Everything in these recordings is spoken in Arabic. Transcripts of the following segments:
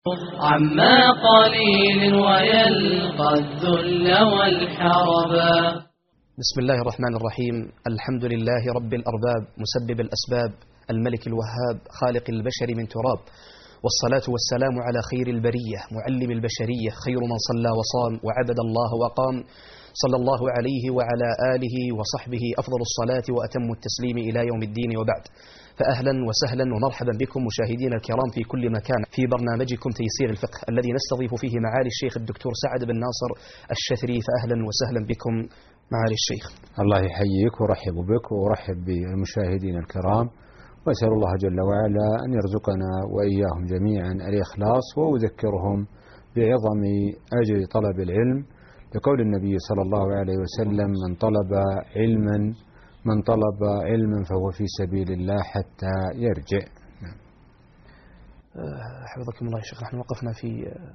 عما قليل ويلقى الذل والحربا. بسم الله الرحمن الرحيم. الحمد لله رب الأرباب مسبب الأسباب الملك الوهاب خالق البشر من تراب، والصلاة والسلام على خير البرية معلم البشرية، خير من صلى وصام وعبد الله وقام، صلى الله عليه وعلى آله وصحبه أفضل الصلاة وأتم التسليم إلى يوم الدين، وبعد. فأهلا وسهلا ومرحبا بكم مشاهدينا الكرام في كل مكان في برنامجكم تيسير الفقه الذي نستضيف فيه معالي الشيخ الدكتور سعد بن ناصر الشثري. فأهلا وسهلا بكم معالي الشيخ. الله يحييك ورحب بك ورحب بالمشاهدين الكرام، وأسأل الله جل وعلا أن يرزقنا وإياهم جميعا الإخلاص، وأذكرهم بعظم أجر طلب العلم لقول النبي صلى الله عليه وسلم: من طلب علما فهو في سبيل الله حتى يرجع. حفظكم الله يا شيخ. نحن وقفنا في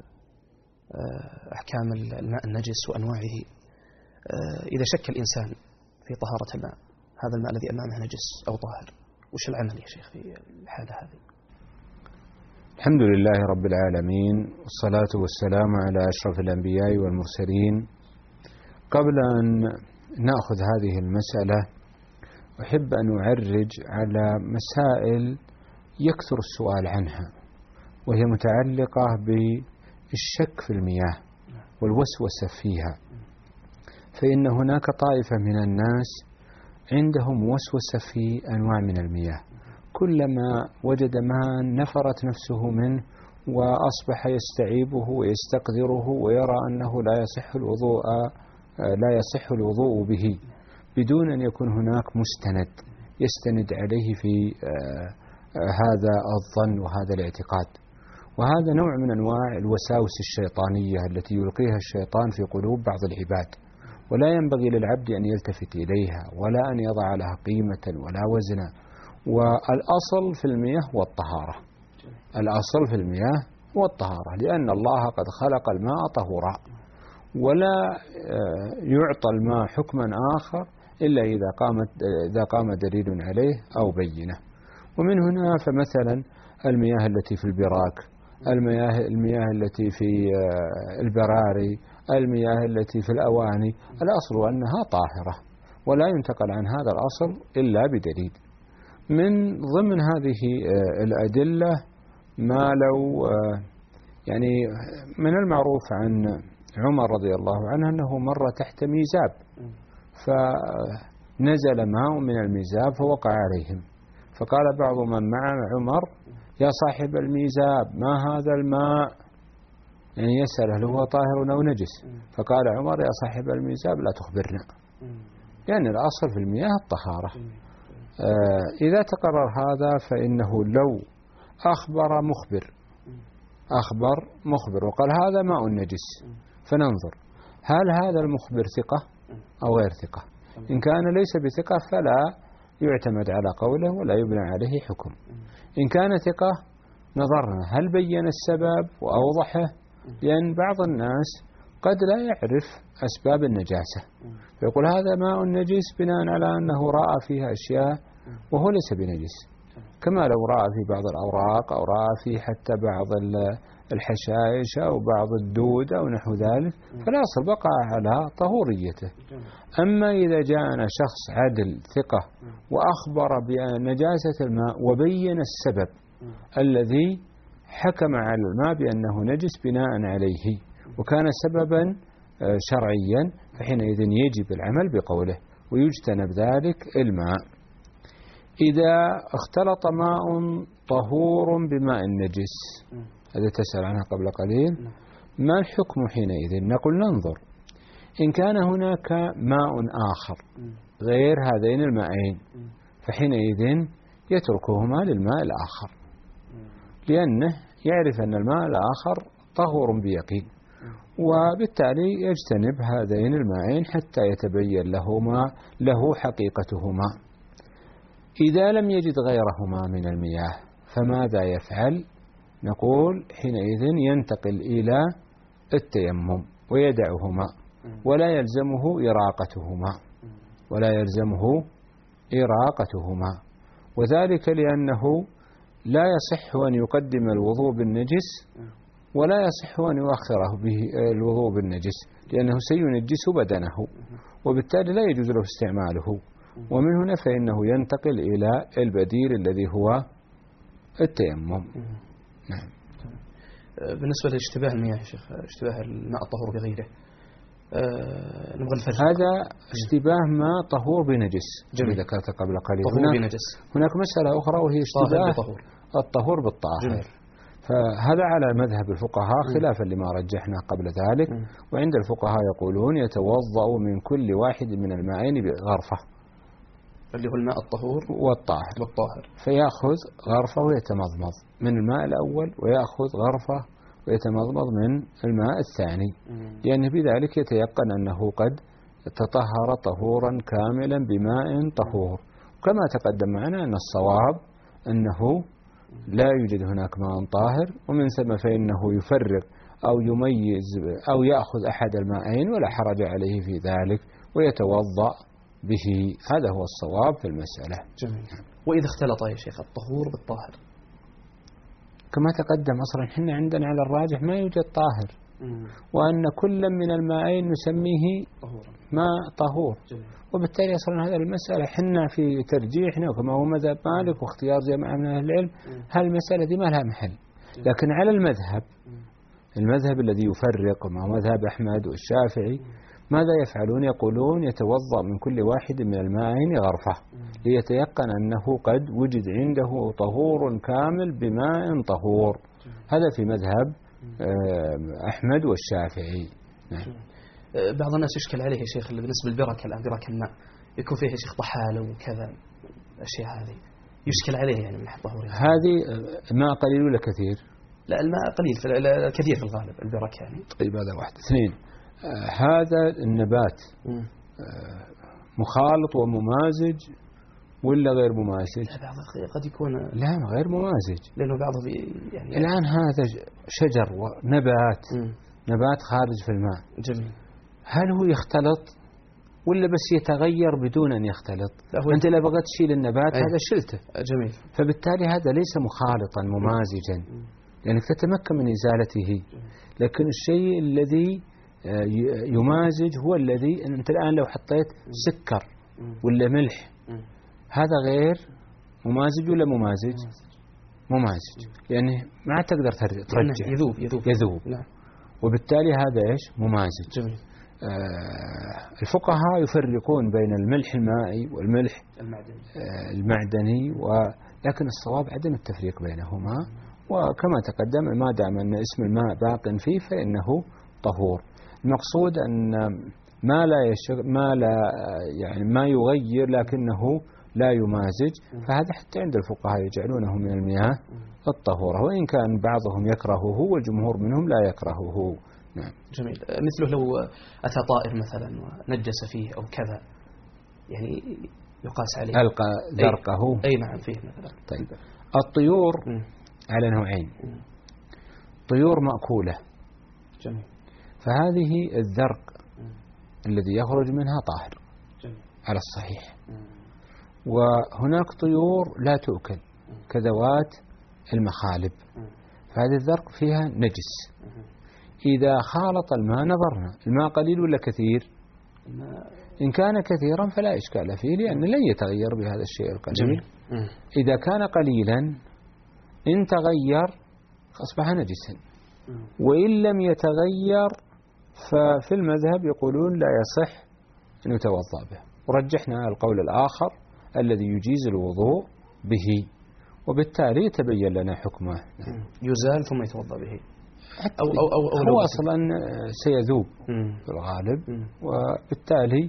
أحكام الماء النجس وأنواعه. إذا شك الإنسان في طهارة الماء، هذا الماء الذي أمامه نجس أو طاهر، وش العمل يا شيخ في الحالة هذه؟ الحمد لله رب العالمين، والصلاة والسلام على أشرف الأنبياء والمرسلين. قبل أن نأخذ هذه المسألة أحب أن أعرج على مسائل يكثر السؤال عنها، وهي متعلقة بالشك في المياه والوسوسة فيها. فإن هناك طائفة من الناس عندهم وسوسة في أنواع من المياه، كلما وجد ماء نفرت نفسه منه وأصبح يستعيبه ويستقذره ويرى أنه لا يصح الوضوء به بدون أن يكون هناك مستند يستند عليه في هذا الظن وهذا الاعتقاد. وهذا نوع من أنواع الوساوس الشيطانية التي يلقيها الشيطان في قلوب بعض العباد، ولا ينبغي للعبد أن يلتفت إليها ولا أن يضع لها قيمة ولا وزنا. والأصل في المياه والطهارة، الأصل في المياه والطهارة، لأن الله قد خلق الماء طهورا، ولا يعطى الماء حكما آخر إلا إذا قام دليل عليه أو بينه. ومن هنا فمثلا المياه التي في البراك، المياه التي في البراري، المياه التي في الأواني، الأصل أنها طاهرة ولا ينتقل عن هذا الأصل إلا بدليل. من ضمن هذه الأدلة ما لو يعني من المعروف عن عمر رضي الله عنه أنه مر تحت ميزاب، فنزل ماء من الميزاب فوقع عليهم، فقال بعض من مع عمر: يا صاحب الميزاب، ما هذا الماء؟ يعني يسأل هل هو طاهر أو نجس؟ فقال عمر: يا صاحب الميزاب لا تخبرنا، يعني الأصل في المياه الطهارة. إذا تقرر هذا فإنه لو أخبر مخبر وقال هذا ماء نجس، فننظر هل هذا المخبر ثقة أو غير ثقة. إن كان ليس بثقة فلا يعتمد على قوله ولا يبنى عليه حكم. إن كان ثقة نظرنا هل بين السبب وأوضحه، لأن بعض الناس قد لا يعرف أسباب النجاسة فيقول هذا ماء نجس بناء على أنه رأى فيها أشياء وهو ليس بنجس، كما لو رأى في بعض الأوراق أو رأى في حتى بعض الحشائش أو بعض الدود أو نحو ذلك، فالأصل بقى على طهوريته. أما إذا جاءنا شخص عدل ثقة وأخبر بنجاسة الماء وبين السبب الذي حكم على الماء بأنه نجس بناء عليه وكان سببا شرعيا، فحينئذ يجب العمل بقوله ويجتنب ذلك الماء. إذا اختلط ماء طهور بماء نجس، هذا تسأل عنها قبل قليل، ما الحكم حينئذ؟ نقول ننظر إن كان هناك ماء آخر غير هذين الماءين فحينئذ يتركهما للماء الآخر، لأنه يعرف أن الماء الآخر طهور بيقين، وبالتالي يجتنب هذين الماءين حتى يتبين له حقيقتهما. إذا لم يجد غيرهما من المياه فماذا يفعل؟ نقول حينئذ ينتقل إلى التيمم ويدعهما ولا يلزمه إراقتهما، وذلك لأنه لا يصح أن يقدم الوضوء بالنجس ولا يصح أن يؤخره به الوضوء بالنجس، لأنه سينجس بدنه، وبالتالي لا يجوز له استعماله. ومن هنا فإنه ينتقل إلى البديل الذي هو التيمم. نعم. بالنسبة لاشتباه المياه يا شيخ، اشتباه الماء الطهور بغيره، نبغى نفرق. هذا اشتباه ماء طهور بنجس الذي ذكرت قبل قليل. طهور بنجس. هناك مسألة أخرى وهي اشتباه الطهور بالطاهر. فهذا على مذهب الفقهاء خلافا لما رجحنا قبل ذلك. وعند الفقهاء يقولون يتوضأ من كل واحد من الماءين بغرفة، اللي هو الماء الطهور والطاهر، فيأخذ غرفة ويتمضمض من الماء الأول، ويأخذ غرفة ويتمضمض من الماء الثاني، لأن بذلك يتيقن أنه قد تطهر طهورا كاملا بماء طهور. كما تقدم معنا أن الصواب أنه لا يوجد هناك ماء طاهر، ومن ثم فإنه يفرق أو يميز أو يأخذ أحد الماءين ولا حرج عليه في ذلك ويتوضأ به. هذا هو الصواب في المسألة. جميل. وإذا اختلط يا شيخ الطهور بالطاهر؟ كما تقدم أصلا حنا عندنا على الراجح ما يوجد طاهر، وأن كل من الماءين نسميه ماء طهور. وبالتالي أصلا هذا المسألة حنا في ترجيحنا وكما هو مذهب مالك واختيار جماعة من أهل العلم، هالمسألة دي ما لها محل. لكن على المذهب الذي يفرق مع مذهب أحمد والشافعي ماذا يفعلون؟ يقولون يتوضأ من كل واحد من الماءين غرفة ليتيقن أنه قد وجد عنده طهور كامل بماء طهور. هذا في مذهب أحمد والشافعي. نعم. بعض الناس يشكل عليه يا شيخ بالنسبة للبركة، الآن بركة الماء يكون فيه يا شيخ طحالة وكذا، الأشياء هذه يشكل عليه يعني من ناحية الطهورية. هذه ماء قليل ولا كثير؟ لا الماء قليل، كثير في الغالب البركة يعني. طيب هذا واحد. اثنين، هذا النبات مخالط وممازج ولا غير ممازج؟ لا بعض قد يكون لا غير ممازج، لأنه بعضه يعني الآن هذا شجر ونبات نبات خارج في الماء. جميل. هل هو يختلط ولا بس يتغير بدون أن يختلط؟ أنت لا بغيت تشيل النبات هذا شلته. جميل. فبالتالي هذا ليس مخالطا ممازجا، يعني تتمكن من إزالته. لكن الشيء الذي يمازج هو الذي أنت الآن لو حطيت سكر ولا ملح هذا غير ممازج ولا ممازج؟ ممازج، يعني ما تقدر ترجع، يذوب. نعم. وبالتالي هذا إيش؟ ممازج. جميل. الفقهاء يفرقون بين الملح المائي والملح المعدني لكن الصواب عدم التفريق بينهما. وكما تقدم ما دام أن اسم الماء باق فيه فإنه طهور. المقصود أن ما يغير لكنه لا يمازج، فهذا حتى عند الفقهاء يجعلونه من المياه الطهورة، وإن كان بعضهم يكرهه والجمهور منهم لا يكرهه. نعم. جميل. مثله لو أتى طائر مثلا ونجس فيه أو كذا، يعني يقاس عليه ألقى ذرقه. أي نعم فيه مثلا. طيب الطيور على نوعين، طيور مأكولة. جميل. فهذه الذرق الذي يخرج منها طاهر. جميل. على الصحيح. وهناك طيور لا تؤكل كذوات المخالب، فهذه الذرق فيها نجس. إذا خالط الماء نظرنا الماء قليل ولا كثير؟ إن كان كثيرا فلا إشكال فيه لأن لن يتغير بهذا الشيء القليل. جميل. إذا كان قليلا إن تغير أصبح نجسا، وإن لم يتغير ففي المذهب يقولون لا يصح أن يتوضأ به. ورجحنا القول الآخر الذي يجيز الوضوء به، وبالتالي تبين لنا حكمه. يزال ثم يتوضأ به. أو هو أصلا سيذوب في الغالب، وبالتالي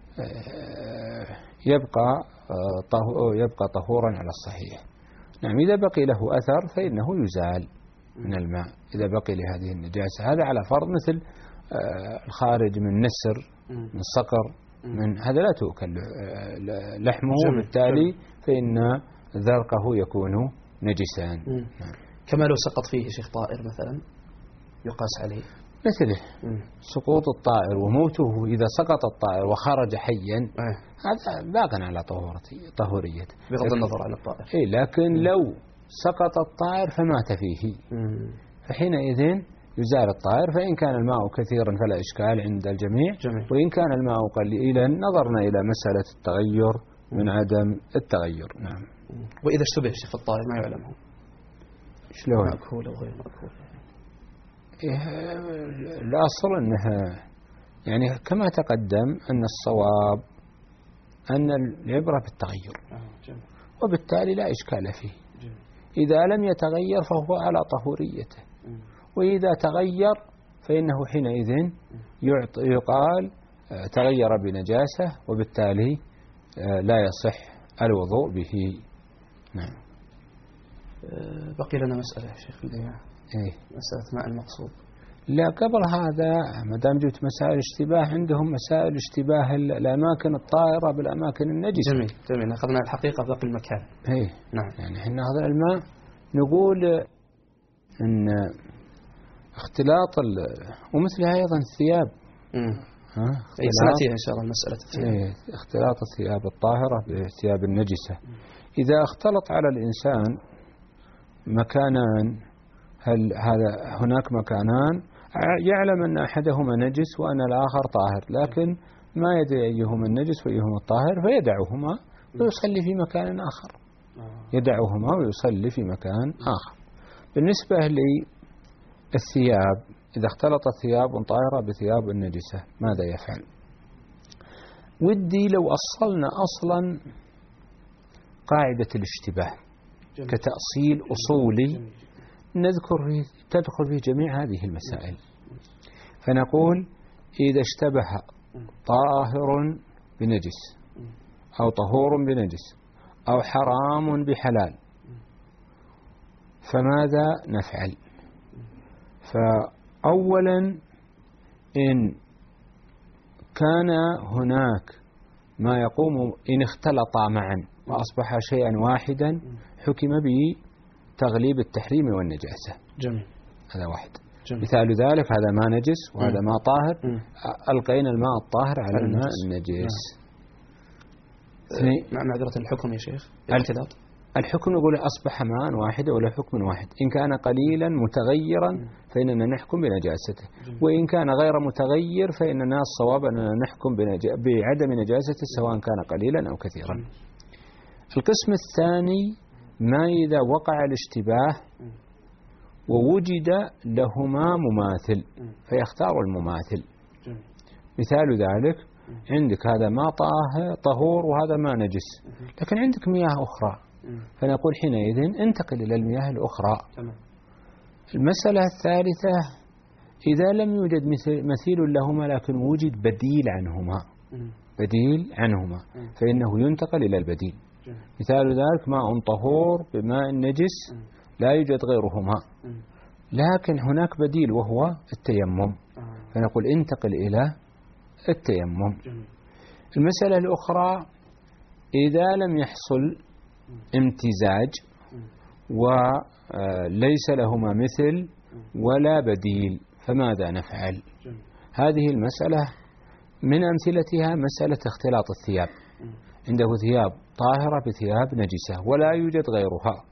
يبقى طهورا على الصحيح. نعم. إذا بقي له أثر فإنه يزال من الماء إذا بقي لهذه النجاسة. هذا على فرض مثل الخارج من نسر، من صقر، من هذا لا تؤكل لحمه، وبالتالي فإن ذرقه يكون نجسان. كما لو سقط فيه شيخ طائر مثلا يقاس عليه مثله سقوط الطائر وموته. إذا سقط الطائر وخرج حيا هذا باق على طهوريته بغض النظر عن الطائر. لكن لو سقط الطائر فمات فيه فحينئذ يزال الطاهر. فإن كان الماء كثيرا فلا إشكال عند الجميع. جميل. وإن كان الماء قليلا نظرنا إلى مسألة التغير من عدم التغير. نعم. وإذا اشتبه شيخ الطاهر ما يعلم هو شلون؟ مأكول أو غير مأكول؟ الأصل أنها يعني كما تقدم أن الصواب أن العبرة بالتغير، وبالتالي لا إشكال فيه. إذا لم يتغير فهو على طهوريته، وإذا تغير فإنه حينئذ يقال تغير بنجاسة، وبالتالي لا يصح الوضوء به. نعم. بقي لنا مسألة يا شيخ البيع. إيه؟ مسألة ماء المقصود. لا، قبل هذا ما دام جبت مسائل اشتباه، عندهم مسائل اشتباه الأماكن الطاهرة بالأماكن النجسة. جميل جميل، أخذنا الحقيقة باقي المكان. إيه نعم. يعني احنا هذا الماء نقول إن اختلاط ومثلها أيضا الثياب. أي سنأتيها إن شاء الله مسألة الثياب. إيه، اختلاط الثياب الطاهرة بالثياب النجسة. إذا اختلط على الإنسان مكانان، هل هذا هناك مكانان يعلم أن أحدهما نجس وأن الآخر طاهر، لكن ما يدري أيهما النجس وأيهما الطاهر، فيدعهما ويصلي في مكان آخر. يدعهما ويصلي في مكان آخر. بالنسبة للثياب، إذا اختلطت ثياب طاهرة بثياب النجسة ماذا يفعل؟ ودي لو أصلنا أصلا قاعدة الاشتباه كتأصيل أصولي تدخل في جميع هذه المسائل. فنقول إذا اشتبه طاهر بنجس أو طهور بنجس أو حرام بحلال فماذا نفعل؟ فأولا إن كان هناك ما يقوم إن اختلطا معا وأصبح شيئا واحدا حكم بتغليب التحريم والنجاسة. جميل. هذا واحد. جميل. مثال ذلك هذا ماء نجس وهذا ماء طاهر، ألقينا الماء الطاهر على الماء النجس. معذرة الحكم يا شيخ الاختلاط. الحكم يقول أصبح ماء واحد ولا حكم واحد. إن كان قليلا متغيرا فإننا نحكم بنجاسته، وإن كان غير متغير فإننا الصواب أننا نحكم بعدم نجاسته سواء كان قليلا أو كثيرا. القسم الثاني ما إذا وقع الاشتباه ووجد لهما مماثل فيختار المماثل. مثال ذلك عندك هذا ماء طهور وهذا ماء نجس، لكن عندك مياه أخرى، فنقول حينئذ انتقل إلى المياه الأخرى. المسألة الثالثة إذا لم يوجد مثيل لهما لكن وجد بديل عنهما فإنه ينتقل إلى البديل. مثال ذلك ماء طهور بماء نجس لا يوجد غيرهما، لكن هناك بديل وهو التيمم، فنقول انتقل إلى التيمم. المسألة الأخرى إذا لم يحصل امتزاج وليس لهما مثل ولا بديل فماذا نفعل؟ هذه المسألة من أمثلتها مسألة اختلاط الثياب. عنده ثياب طاهرة بثياب نجسة ولا يوجد غيرها.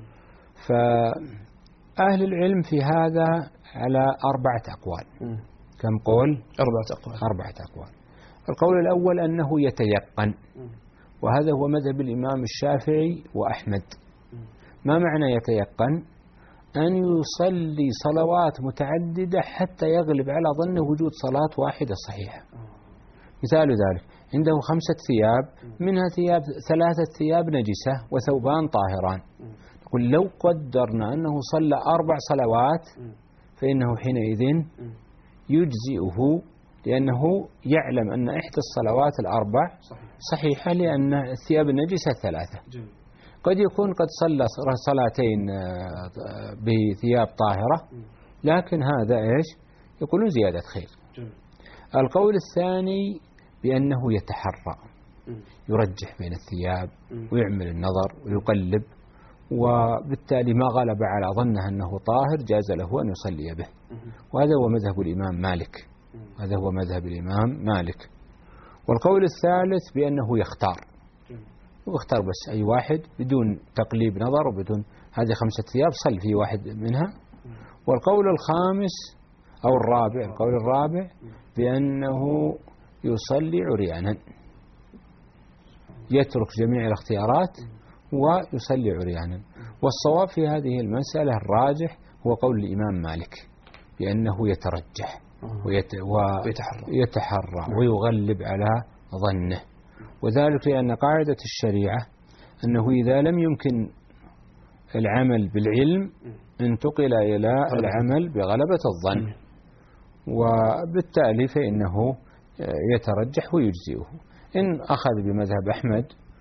فأهل العلم في هذا على 4 أقوال. كم قول؟ 4 أقوال. القول الأول أنه يتيقن، وهذا هو مذهب الإمام الشافعي وأحمد. ما معنى يتيقن؟ أن يصلي صلوات متعددة حتى يغلب على ظنه وجود صلاة واحدة صحيحة. مثال ذلك عنده 5 ثياب، منها 3 ثياب نجسة وثوبان طاهران. نقول لو قدرنا أنه صلى 4 صلوات فإنه حينئذ يجزئه، لأنه يعلم أن إحدى الصلوات ال4 صحيحة لأن الثياب النجسة 3. قد يكون قد صلى صلاتين بثياب طاهرة، لكن هذا إيش؟ يقولون زيادة خير. القول الثاني بأنه يتحرى، يرجح بين الثياب ويعمل النظر ويقلب، وبالتالي ما غلب على ظنه أنه طاهر جاز له أن يصلي به. وهذا هو مذهب الإمام مالك. والقول الثالث بأنه يختار بس أي واحد بدون تقليب نظر وبدون هذه 5 ثياب صل في واحد منها، والقول الخامس أو الرابع، القول الرابع بأنه يصلي عريانا، يترك جميع الاختيارات ويصلي عريانا. والصواب في هذه المسألة الراجح هو قول الإمام مالك بأنه يترجح ويتحرى ويغلب على ظنه، وذلك لأن قاعدة الشريعة أنه إذا لم يمكن العمل بالعلم انتقل إلى العمل بغلبة الظن، وبالتالي فإنه يترجح ويجزئه. إن أخذ بمذهب أحمد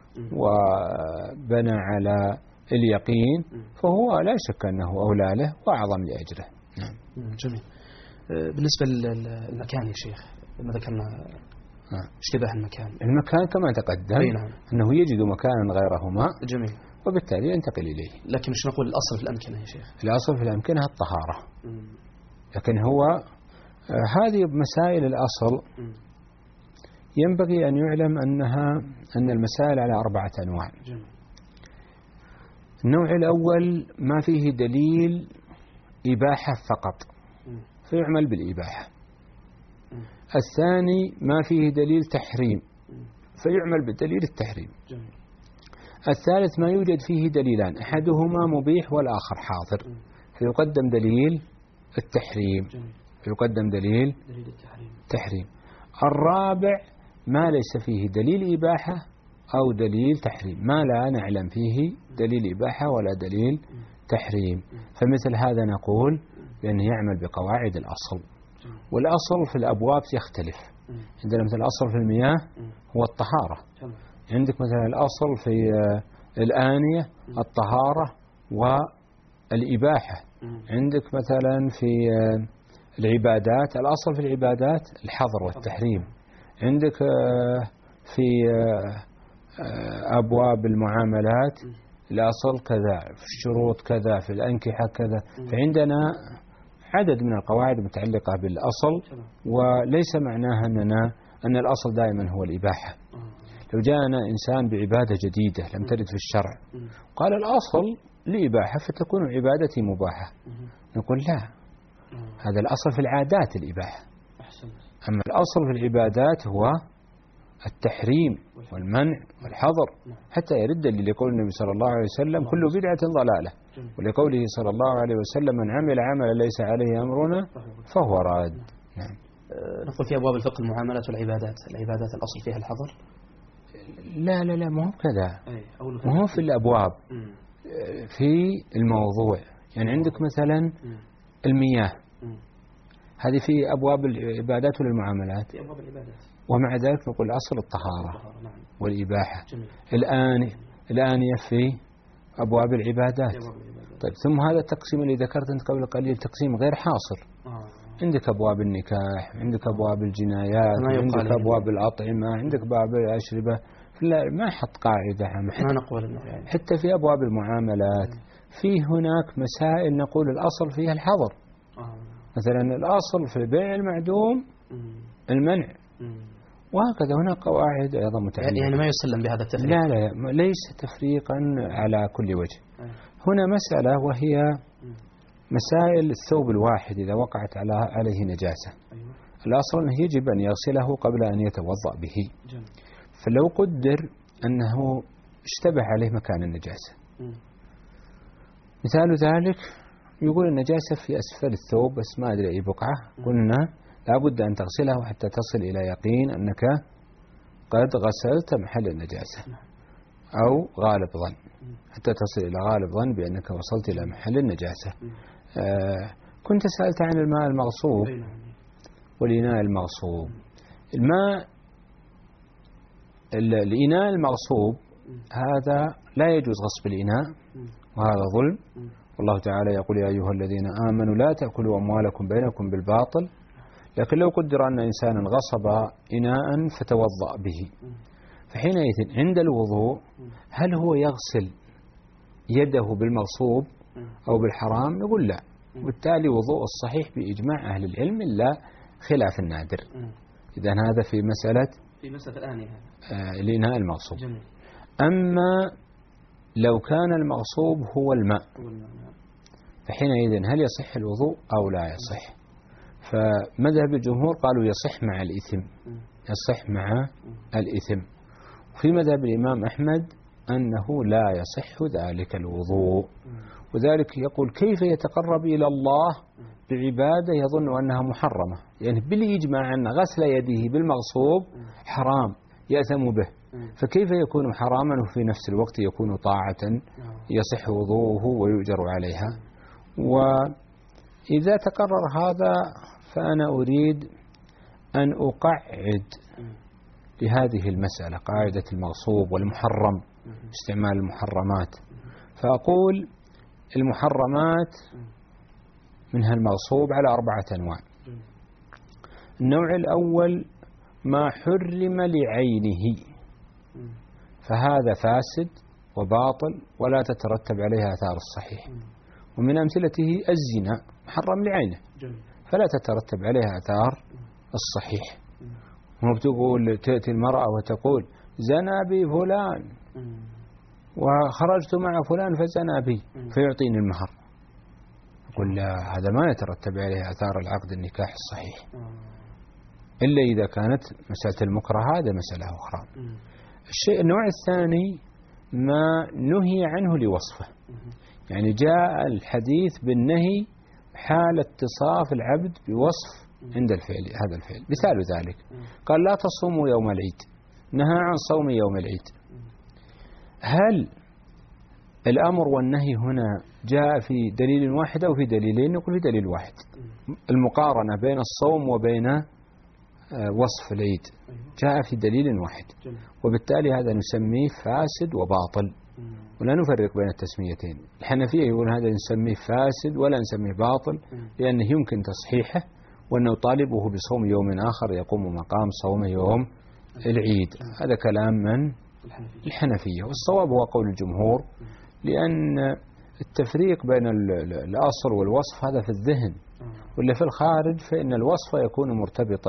وبنى على اليقين فهو لا شك أنه أولى له وأعظم لأجره. جميل. بالنسبة للمكان يا شيخ، ما ذكرنا اشتباه المكان كما تقدم أنه يجد مكانا غيرهما، جميل، وبالتالي ينتقل إليه. لكن مش نقول الأصل في الأمكنة يا شيخ؟ الأصل في الأمكنة الطهارة، لكن هو هذه مسائل الأصل ينبغي أن يعلم أن المسائل على 4 أنواع. النوع الأول ما فيه دليل إباحة فقط فيعمل بالإباحة. الثاني ما فيه دليل تحريم فيعمل بالدليل التحريم. الثالث ما يوجد فيه دليلان، أحدهما مبيح والآخر حاضر فيقدم دليل التحريم، فيقدم دليل التحريم. الرابع ما ليس فيه دليل إباحة أو دليل تحريم، ما لا نعلم فيه دليل إباحة ولا دليل تحريم، فمثل هذا نقول بأنه يعمل بقواعد الأصل. والأصل في الأبواب يختلف، عندنا مثل الأصل في المياه هو الطهارة، عندك مثلا الأصل في الآنية الطهارة والإباحة، عندك مثلا في العبادات الأصل في العبادات الحظر والتحريم، عندك في أبواب المعاملات الأصل كذا، في الشروط كذا، في الأنكحة كذا. فعندنا عدد من القواعد المتعلقة بالأصل، وليس معناها أن الأصل دائما هو الإباحة. لو جاءنا إنسان بعبادة جديدة لم ترد في الشرع قال الأصل لإباحة فتكون عبادتي مباحة، نقول لا، هذا الأصل في العادات الإباحة، أما الأصل في العبادات هو التحريم والمنع والحظر، حتى يرد لقول النبي صلى الله عليه وسلم كل بدعة ضلالة، ولقوله صلى الله عليه وسلم من عمل عملا ليس عليه أمرنا فهو راد. نعم. نقول في أبواب الفقه المعاملات والعبادات، العبادات الأصل فيها الحظر؟ لا لا لا، ما هو كذا، ما هو في الأبواب، في الموضوع. يعني عندك مثلا المياه هذه في أبواب العبادات والمعاملات، في أبواب العبادات، ومع ذلك نقول أصل الطهارة والإباحة. الآنية في أبواب العبادات. طيب ثم هذا التقسيم اللي ذكرت أنت قبل قليل تقسيم غير حاصر، عندك أبواب النكاح، عندك أبواب الجنايات، عندك أبواب الأطعمة، عندك باب الأشربة، لا ما حط قاعدة ما نقول يعني. حتى في أبواب المعاملات في هناك مسائل نقول الأصل فيها الحظر، مثلا الأصل في بيع المعدوم المنع، وهكذا هناك قواعد أيضا متعلقة. يعني ما يسلم بهذا التفريق؟ لا لا، ليس تفريقا على كل وجه. هنا مسألة وهي مسائل الثوب الواحد إذا وقعت عليه نجاسة، الأصل أنه يجب أن يغسله قبل أن يتوضأ به. فلو قدر أنه اشتبه عليه مكان النجاسة، مثال ذلك يقول النجاسة في أسفل الثوب بس ما أدري أي بقعة، قلنا لابد أن تغسله حتى تصل إلى يقين أنك قد غسلت محل النجاسة، أو غالب ظن حتى تصل إلى غالب ظن بأنك وصلت إلى محل النجاسة. كنت سألت عن الماء المغصوب والإناء المغصوب. الإناء المغصوب هذا لا يجوز غصب الإناء، وهذا ظلم، والله تعالى يقول يا أيها الذين آمنوا لا تأكلوا أموالكم بينكم بالباطل. لكن لو قدر أن إنسانا غصب إناء فتوضأ به، فحينئذ عند الوضوء هل هو يغسل يده بالمغصوب أو بالحرام؟ نقول لا، وبالتالي وضوء الصحيح بإجماع أهل العلم إلا خلاف النادر. إذا هذا في مسألة الإناء المغصوب. أما لو كان المغصوب هو الماء فحينئذ هل يصح الوضوء أو لا يصح؟ فمذهب الجمهور قالوا يصح مع الإثم، يصح مع الإثم. وفي مذهب الإمام أحمد أنه لا يصح ذلك الوضوء، وذلك يقول كيف يتقرب إلى الله بعبادة يظن أنها محرمة، يعني بالإجماع أن غسل يده بالمغصوب حرام يأثم به، فكيف يكون حراما وفي نفس الوقت يكون طاعة يصح وضوءه ويؤجر عليها؟ وإذا تقرر هذا فأنا أريد أن أقعد لهذه المسألة قاعدة المغصوب والمحرم، استعمال المحرمات. فأقول المحرمات منها المغصوب على 4 أنواع. النوع الأول ما حرم لعينه، فهذا فاسد وباطل ولا تترتب عليها آثار الصحيح، ومن أمثلته الزنا محرم لعينه فلا تترتب عليها آثار الصحيح. مو بتقول تأتي المرأة وتقول زنى بي فلان وخرجت مع فلان فزنى بي فيعطيني المهر، أقول لا، هذا ما يترتب عليه آثار العقد النكاح الصحيح، إلا إذا كانت مسألة المكره، هذا مسألة أخرى. النوع الثاني ما نهي عنه لوصفه، يعني جاء الحديث بالنهي حال اتصاف العبد بوصف عند الفعل، هذا الفعل. مثال ذلك قال لا تصوموا يوم العيد، نهى عن صوم يوم العيد. هل الأمر والنهي هنا جاء في دليل واحد أو في دليلين؟ نقول في دليل واحد، المقارنة بين الصوم وبين وصف العيد جاء في دليل واحد، وبالتالي هذا نسميه فاسد وباطل ولا نفرق بين التسميتين. الحنفية يقول هذا نسميه فاسد ولا نسميه باطل لأنه يمكن تصحيحه، وأنه طالبه بصوم يوم آخر يقوم مقام صوم يوم العيد. هذا كلام من الحنفية، والصواب هو قول الجمهور، لأن التفريق بين الأصل والوصف هذا في الذهن، ولا في الخارج فإن الوصف يكون مرتبطا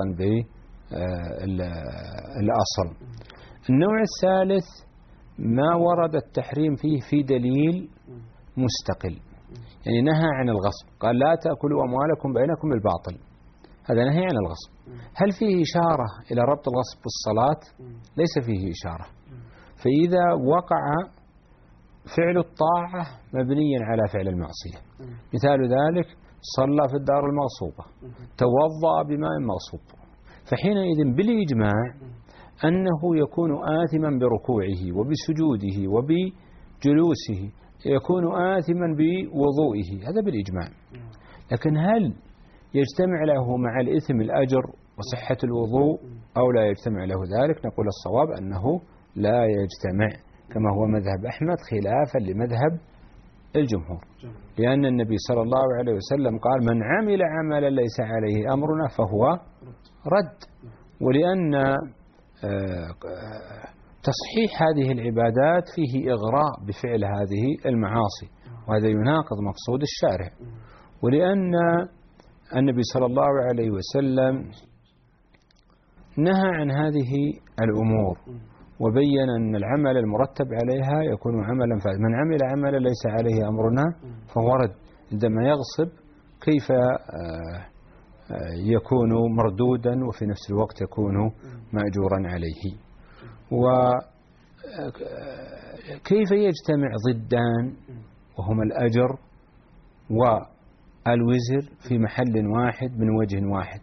بالأصل. النوع الثالث ما ورد التحريم فيه في دليل مستقل، يعني نهى عن الغصب، قال لا تأكلوا أموالكم بينكم بالباطل، هذا نهي عن الغصب. هل فيه إشارة إلى ربط الغصب بالصلاة؟ ليس فيه إشارة. فإذا وقع فعل الطاعة مبنيا على فعل المعصية، مثال ذلك صلى في الدار المغصوبة، توضأ بماء مغصوب، فحينئذ بالإجماع أنه يكون آثما بركوعه وبسجوده وبجلوسه، يكون آثما بوضوئه، هذا بالإجماع. لكن هل يجتمع له مع الإثم الأجر وصحة الوضوء أو لا يجتمع له ذلك؟ نقول الصواب أنه لا يجتمع، كما هو مذهب أحمد خلافا لمذهب الجمهور، لأن النبي صلى الله عليه وسلم قال من عمل عملا ليس عليه أمرنا فهو رد، ولأن تصحيح هذه العبادات فيه إغراء بفعل هذه المعاصي، وهذا يناقض مقصود الشارع، ولأن النبي صلى الله عليه وسلم نهى عن هذه الأمور وبين أن العمل المرتب عليها يكون عملا فاسدا. من عمل عملا ليس عليه أمرنا فهو رد. عندما يغصب كيف يكون مردودا وفي نفس الوقت يكون مأجورا عليه؟ وكيف يجتمع ضدان وهما الأجر والوزر في محل واحد من وجه واحد؟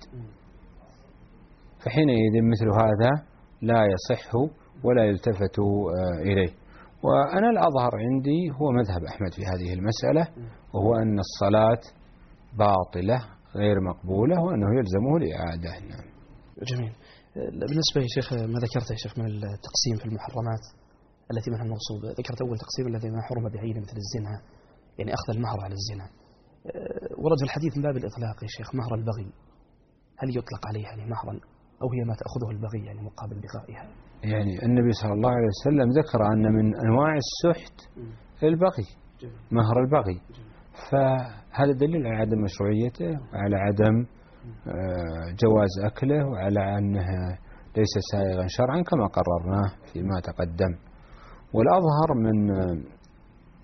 فحينئذ مثل هذا لا يصح ولا يلتفت إليه. وأنا الأظهر عندي هو مذهب أحمد في هذه المسألة، وهو أن الصلاة باطلة غير مقبولة وأنه يلزمه الإعادة. جميل. بالنسبة يا شيخ ما ذكرت يا شيخ من التقسيم في المحرمات التي منها المغصوب، ذكرت أول تقسيم الذي ما حرم بعينه مثل الزنا، يعني أخذ المهر على الزنا. ورد في الحديث من باب الإطلاق يا شيخ مهر البغي، هل يطلق عليه يعني مهرا أو هي ما تأخذه البغي يعني مقابل بغائها؟ يعني النبي صلى الله عليه وسلم ذكر أن من أنواع السحت البغي، مهر البغي، فهذا دليل على عدم مشروعيته وعلى عدم جواز أكله وعلى أنه ليس سائغا شرعا كما قررناه فيما تقدم. والأظهر من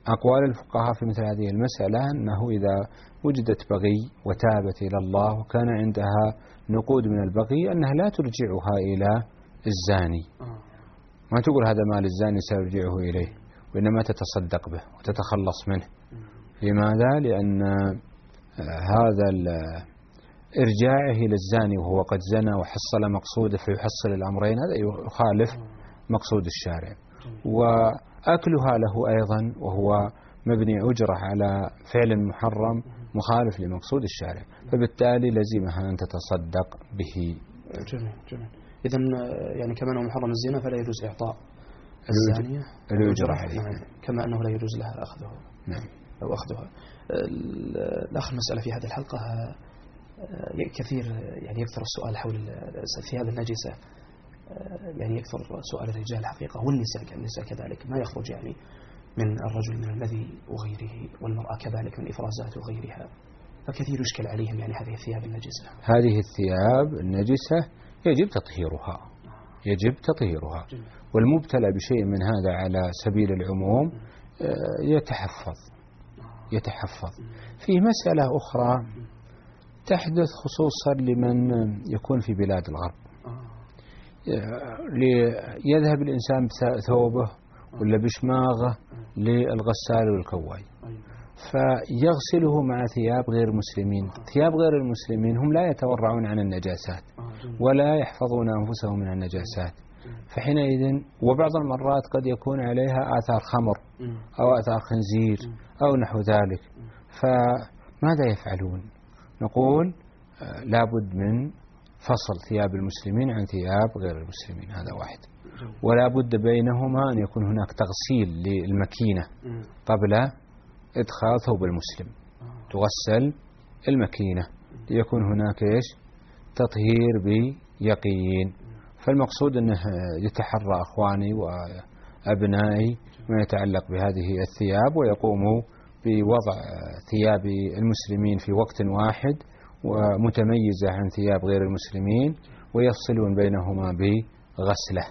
أقوال الفقهاء في مثل هذه المسألة أنه إذا وجدت بغي وتابت إلى الله وكان عندها نقود من البغي أنها لا ترجعها إلى الزاني، ما تقول هذا مال الزاني سأرجعه إليه، وإنما تتصدق به وتتخلص منه. لماذا؟ لأن هذا إرجاعه إلى الزاني وهو قد زنى وحصل مقصوده فيحصل الأمرين، هذا يخالف مقصود الشارع. وأكلها له أيضا وهو مبني أجرة على فعل محرم مخالف لمقصود الشارع، فبالتالي لزمها أن تتصدق به. جميل جميل. إذن يعني كما أنه محرم الزنا فلا يجوز إعطاء الزانية الأجرة عليه، كما أنه لا يجوز لها أخذه. نعم. أو أخذها. الآخر مسألة في هذه الحلقة كثير يعني يكثر السؤال حول الثياب النجسة، يعني يكثر سؤال الرجال حقيقة والنساء كذلك، ما يخرج يعني من الرجل من المذي وغيره، والمرأة كذلك من إفرازات وغيرها، فكثير يشكل عليهم يعني هذه الثياب النجسة. هذه الثياب النجسة يجب تطهيرها والمبتلى بشيء من هذا على سبيل العموم يتحفظ. في مسألة أخرى تحدث خصوصا لمن يكون في بلاد الغرب، يذهب الإنسان بثوبه ولا بشماغه للغسال والكواي فيغسله مع ثياب غير المسلمين. ثياب غير المسلمين هم لا يتورعون عن النجاسات ولا يحفظون أنفسهم من النجاسات، فحينئذ وبعض المرات قد يكون عليها آثار خمر أو آثار خنزير أو نحو ذلك، فماذا يفعلون؟ نقول لابد من فصل ثياب المسلمين عن ثياب غير المسلمين، هذا واحد. ولا بد بينهما أن يكون هناك تغسيل للمكينة قبل إدخال ثوب المسلم، تغسل المكينة ليكون هناك تطهير بيقين. فالمقصود أنه يتحرى أخواني وأبنائي ما يتعلق بهذه الثياب ويقوموا بوضع ثياب المسلمين في وقت واحد ومتميزة عن ثياب غير المسلمين، ويفصلون بينهما بغسلة،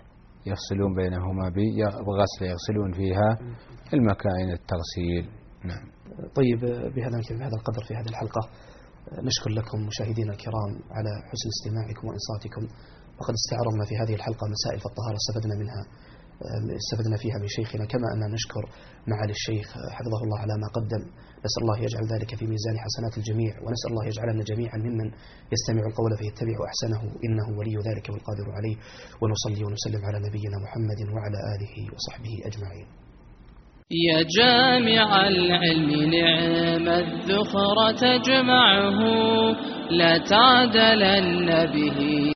يغسلون فيها المكائن التغسيل. نعم. طيب، بهذا القدر في هذه الحلقة نشكر لكم مشاهدينا الكرام على حسن استماعكم وإنصاتكم، وقد استعرضنا في هذه الحلقة مسائل في الطهارة استفدنا فيها من شيخنا، كما أن نشكر معالي الشيخ حفظه الله على ما قدم. نسأل الله يجعل ذلك في ميزان حسنات الجميع، ونسأل الله يجعلنا جميعا ممن يستمع القول فيتبع أحسنه، إنه ولي ذلك والقادر عليه. ونصلي ونسلم على نبينا محمد وعلى آله وصحبه أجمعين. يا جامع العلم نعم الذخر تجمعه، لا تعدلن به.